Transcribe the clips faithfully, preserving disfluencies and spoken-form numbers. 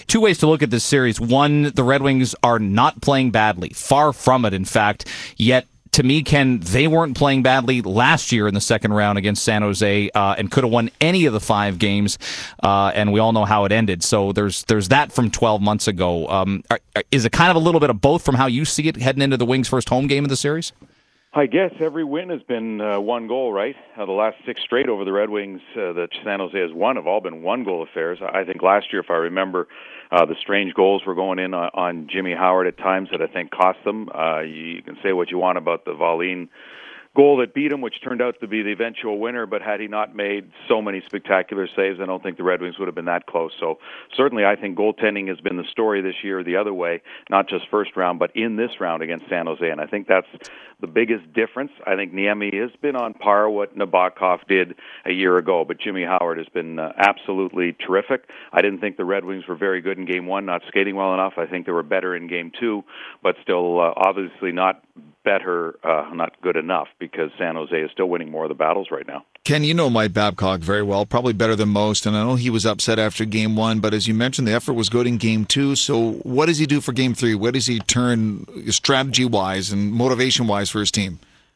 Two ways to look at this series. One, the Red Wings are not playing badly. Far from it, in fact. Yet, to me, Ken, they weren't playing badly last year in the second round against San Jose uh, and could have won any of the five games, uh, and we all know how it ended. So there's there's that from twelve months ago. Um, are, is it kind of a little bit of both from how you see it heading into the Wings' first home game of the series? I guess every win has been uh, one goal, right? Uh, the last six straight over the Red Wings uh, that San Jose has won have all been one-goal affairs. I think last year, if I remember, uh, the strange goals were going in on, on Jimmy Howard at times that I think cost them. Uh, you, you can say what you want about the Wallin goal that beat him, which turned out to be the eventual winner, but had he not made so many spectacular saves, I don't think the Red Wings would have been that close. So certainly I think goaltending has been the story this year the other way, not just first round, but in this round against San Jose, and I think that's the biggest difference. I think Niemi has been on par what Nabokov did a year ago, but Jimmy Howard has been uh, absolutely terrific. I didn't think the Red Wings were very good in game one, not skating well enough. I think they were better in game two, but still uh, obviously not better, uh, not good enough, because San Jose is still winning more of the battles right now. Ken, you know Mike Babcock very well, probably better than most, and I know he was upset after game one, but as you mentioned, the effort was good in game two, so what does he do for game three? Where does he turn strategy-wise and motivation-wise for his team?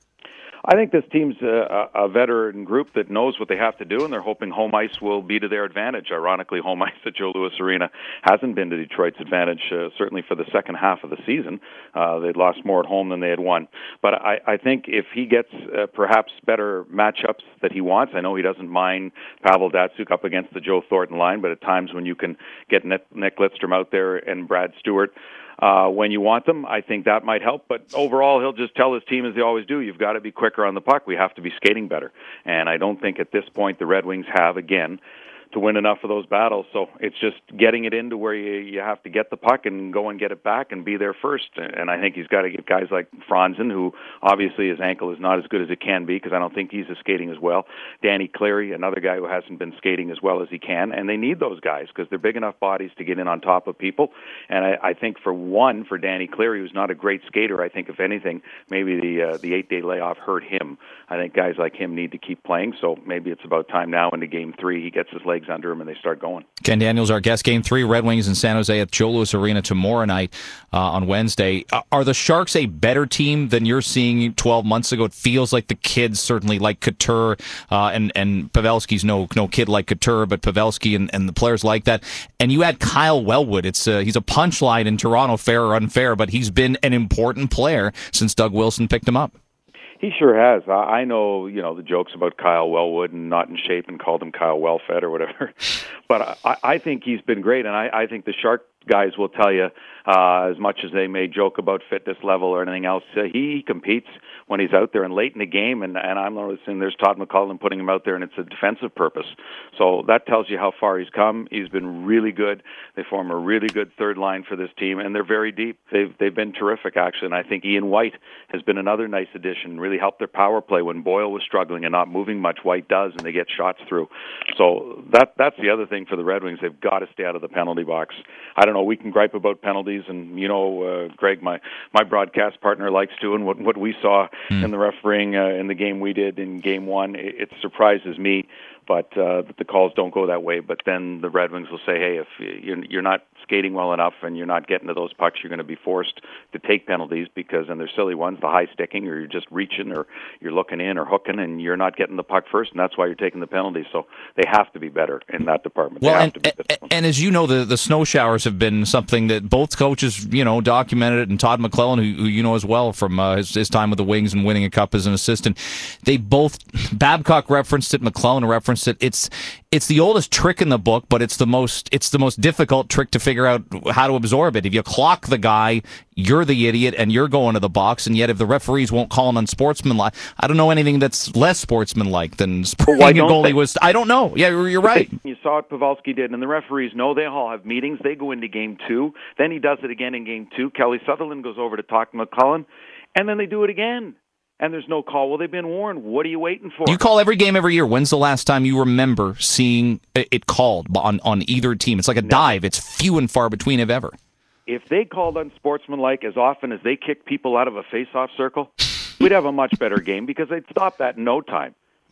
I think this team's a, a veteran group that knows what they have to do, and they're hoping home ice will be to their advantage. Ironically, home ice at Joe Louis Arena hasn't been to Detroit's advantage, uh, certainly for the second half of the season. Uh, they'd lost more at home than they had won. But I, I think if he gets uh, perhaps better matchups that he wants, I know he doesn't mind Pavel Datsyuk up against the Joe Thornton line, but at times when you can get Nick, Nick Lidstrom out there and Brad Stewart, Uh, when you want them, I think that might help. But overall, he'll just tell his team, as they always do, you've got to be quicker on the puck. We have to be skating better. And I don't think at this point the Red Wings have, again, to win enough of those battles. So it's just getting it into where you, you have to get the puck and go and get it back and be there first. And I think he's got to get guys like Franzen, who obviously his ankle is not as good as it can be, because I don't think he's as skating as well. Danny Cleary, another guy who hasn't been skating as well as he can. And they need those guys because they're big enough bodies to get in on top of people. And I, I think for one, for Danny Cleary, who's not a great skater, I think if anything, maybe the uh, the eight-day layoff hurt him. I think guys like him need to keep playing. So maybe it's about time now into game three he gets his legs under him and they start going. Ken Daniels, our guest. Game three, Red Wings in San Jose at Joe Louis Arena tomorrow night uh, on Wednesday. Uh, are the Sharks a better team than you're seeing twelve months ago? It feels like the kids, certainly like Couture, uh, and, and Pavelski's no no kid like Couture, but Pavelski and, and the players like that. And you add Kyle Wellwood. It's uh, he's a punchline in Toronto, fair or unfair, but he's been an important player since Doug Wilson picked him up. He sure has. I know, you know, the jokes about Kyle Wellwood and not in shape and called him Kyle Wellfed or whatever. But I, I think he's been great, and I, I think the Shark guys will tell you, uh, as much as they may joke about fitness level or anything else, uh, he competes when he's out there and late in the game, and, and I'm noticing there's Todd McCullough putting him out there, and it's a defensive purpose. So that tells you how far he's come. He's been really good. They form a really good third line for this team, and they're very deep. They've they've been terrific, actually, and I think Ian White has been another nice addition, really helped their power play when Boyle was struggling and not moving much. White does, and they get shots through. So that that's the other thing for the Red Wings. They've got to stay out of the penalty box. I don't know, we can gripe about penalties, and, you know, uh, Greg, my, my broadcast partner, likes to, and what, what we saw mm. in the refereeing uh, in the game we did in game one, it, it surprises me, but uh, the calls don't go that way. But then the Red Wings will say, hey, if you're, you're not skating well enough and you're not getting to those pucks, you're going to be forced to take penalties, because, and they're silly ones, the high sticking, or you're just reaching, or you're looking in or hooking, and you're not getting the puck first, and that's why you're taking the penalties. So they have to be better in that department. Well, they have and, to be and, and as you know, the, the snow showers have been something that both coaches, you know, documented it, and Todd McClellan, who, who you know as well from uh, his, his time with the Wings and winning a cup as an assistant, they both, Babcock referenced it, McClellan referenced it. It's it's the oldest trick in the book, but it's the most it's the most difficult trick to figure out how to absorb it. If you clock the guy, you're the idiot, and you're going to the box. And yet, if the referees won't call an unsportsmanlike, I don't know anything that's less sportsmanlike than spraying a goalie they? was. I don't know. Yeah, you're right. You saw what Pavelski did, and the referees know. They all have meetings. They go into game two. Then he does it again in game two. Kelly Sutherland goes over to talk to McCullough, and then they do it again. And there's no call. Well, they've been warned. What are you waiting for? You call every game every year. When's the last time you remember seeing it called on, on either team? It's like a no. dive. It's few and far between, if ever. If they called unsportsmanlike as often as they kick people out of a face-off circle, we'd have a much better game, because they'd stop that in no time.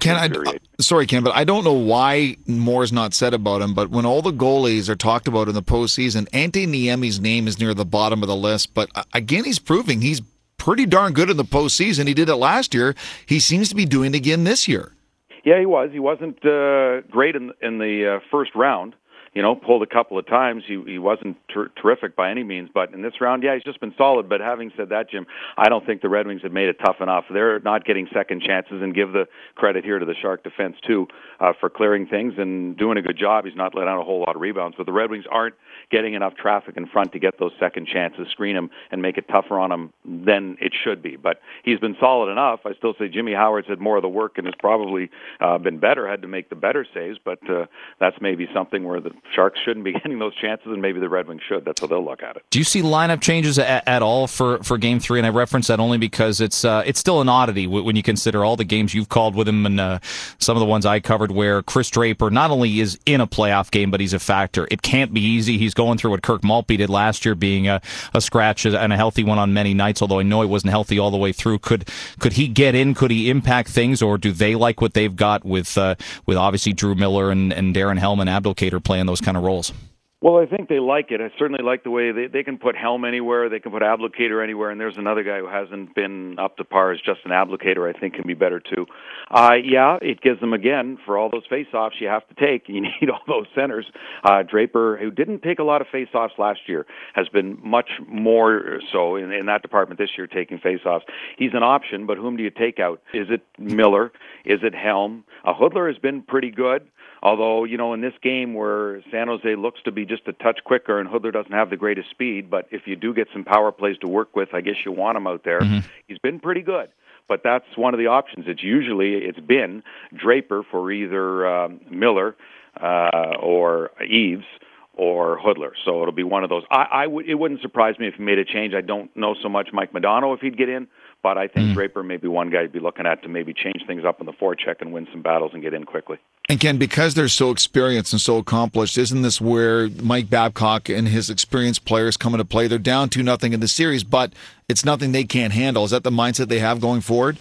Ken, I, uh, sorry, Ken, but I don't know why more is not said about him, but when all the goalies are talked about in the postseason, Ante Niemi's name is near the bottom of the list. But uh, again, he's proving he's pretty darn good in the postseason. He did it last year. He seems to be doing it again this year. Yeah, he was. He wasn't uh, great in, in the uh, first round. You know, pulled a couple of times. He he wasn't ter- terrific by any means, but in this round, yeah, he's just been solid. But having said that, Jim, I don't think the Red Wings have made it tough enough. They're not getting second chances, and give the credit here to the Shark defense too uh, for clearing things and doing a good job. He's not let out a whole lot of rebounds, but the Red Wings aren't getting enough traffic in front to get those second chances, screen him, and make it tougher on him than it should be. But he's been solid enough. I still say Jimmy Howard's had more of the work and has probably uh, been better, had to make the better saves, but uh, that's maybe something where the Sharks shouldn't be getting those chances, and maybe the Red Wings should. That's how they'll look at it. Do you see lineup changes at, at all for, for Game Three? And I reference that only because it's uh, it's still an oddity when you consider all the games you've called with him and uh, some of the ones I covered, where Chris Draper not only is in a playoff game, but he's a factor. It can't be easy. He's going through what Kirk Maltby did last year, being a, a scratch and a healthy one on many nights. Although I know he wasn't healthy all the way through. Could could he get in? Could he impact things, or do they like what they've got with uh, with obviously Drew Miller and, and Darren Helm and Abdelkader playing those kind of roles? Well, I think they like it. I certainly like the way they, they can put Helm anywhere, they can put Abdelkader anywhere, and there's another guy who hasn't been up to par as Justin Abdelkader, I think, can be better too. Uh, yeah, it gives them, again, for all those face-offs you have to take, you need all those centers. Uh, Draper, who didn't take a lot of face-offs last year, has been much more so in, in that department this year, taking face-offs. He's an option, but whom do you take out? Is it Miller? Is it Helm? Uh, Hudler has been pretty good. Although, you know, in this game where San Jose looks to be just a touch quicker and Hudler doesn't have the greatest speed, but if you do get some power plays to work with, I guess you want him out there. Mm-hmm. He's been pretty good. But that's one of the options. It's usually, it's been Draper for either um, Miller uh, or Eves or Hudler. So it'll be one of those. I, I w- it wouldn't surprise me if he made a change. I don't know so much Mike Modano if he'd get in, but I think mm. Draper may be one guy you'd be looking at to maybe change things up in the forecheck and win some battles and get in quickly. And Ken, because they're so experienced and so accomplished, isn't this where Mike Babcock and his experienced players come into play? They're down two nothing in the series, but it's nothing they can't handle. Is that the mindset they have going forward?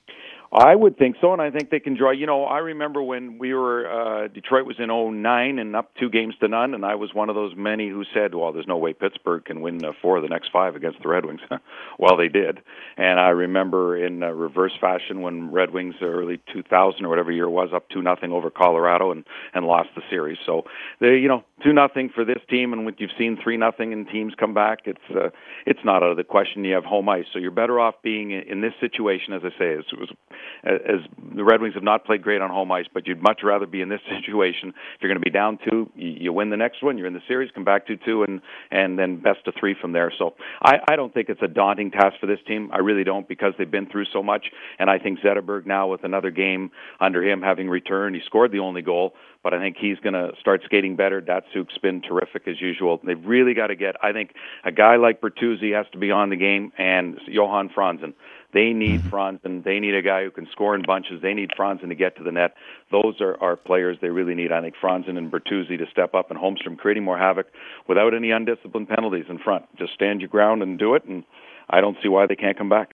I would think so, and I think they can draw. You know, I remember when we were, uh, Detroit was in oh nine and up two games to none, and I was one of those many who said, well, there's no way Pittsburgh can win uh, four of the next five against the Red Wings. Well, they did. And I remember in uh, reverse fashion when Red Wings, early two thousand or whatever year it was, up two nothing over Colorado and, and lost the series. So, they, you know, two nothing for this team, and when you've seen three nothing and teams come back, it's uh, it's not out of the question. You have home ice. So you're better off being in, in this situation, as I say, as it was as the Red Wings have not played great on home ice, but you'd much rather be in this situation. If you're going to be down two, you, you win the next one, you're in the series, come back two two, and, and then best of three from there. So I, I don't think it's a daunting task for this team. I really don't, because they've been through so much, and I think Zetterberg now, with another game under him having returned, he scored the only goal, but I think he's going to start skating better. Datsuk's been terrific as usual. They've really got to get, I think, a guy like Bertuzzi has to be on the game, and Johan Franzen. They need Franzen. They need a guy who can score in bunches. They need Franzen to get to the net. Those are, are players they really need. I think Franzen and Bertuzzi to step up, and Holmstrom creating more havoc without any undisciplined penalties in front. Just stand your ground and do it, and I don't see why they can't come back.